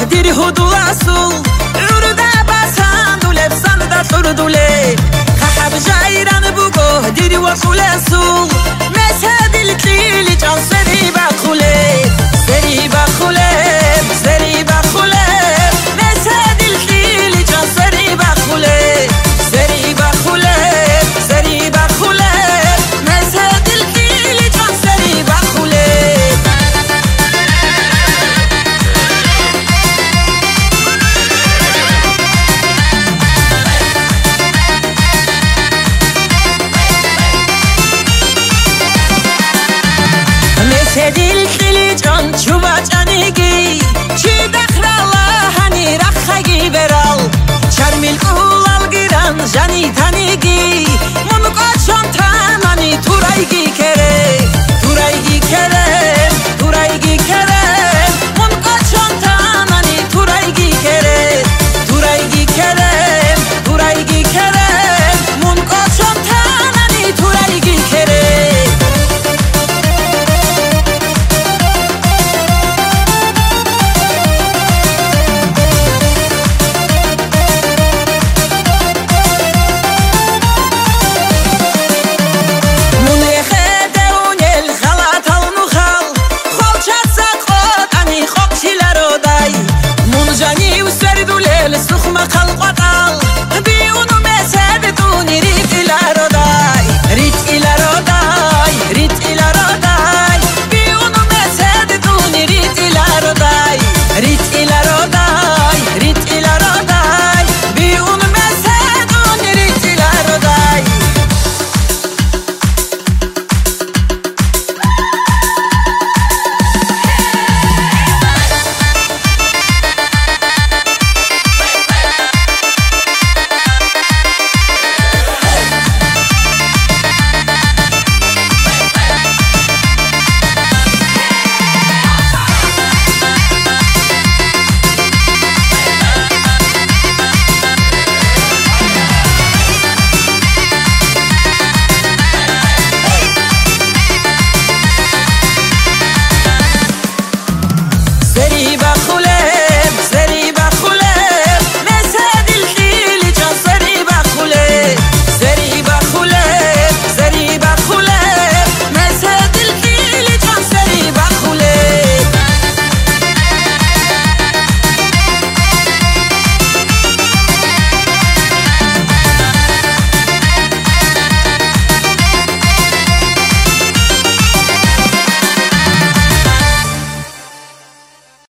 دیر هدواسو عروده بسند و لبسند در طردوله خحب جایران بگو دیری و کلسو مثل دل کلیلی جان سری بخوله سری بخوله سری بخوله مثل دل کلیلی جان سری بخوله سری بخوله سری بخوله مثل دل کلیلی جان سری بخوله دل خیلی جان چوبا جانگی چی دخرالا هنی رخگی برال چرمیل اولال گیران جانی تنگی منقا چون تمانی تورایگی کره تورایگی کره تورایگی کره منقا چون تمانی تورایگی کره تورایگی کره تورایگی کره منقا چون تمانی تورایگی کره سخمة خلقت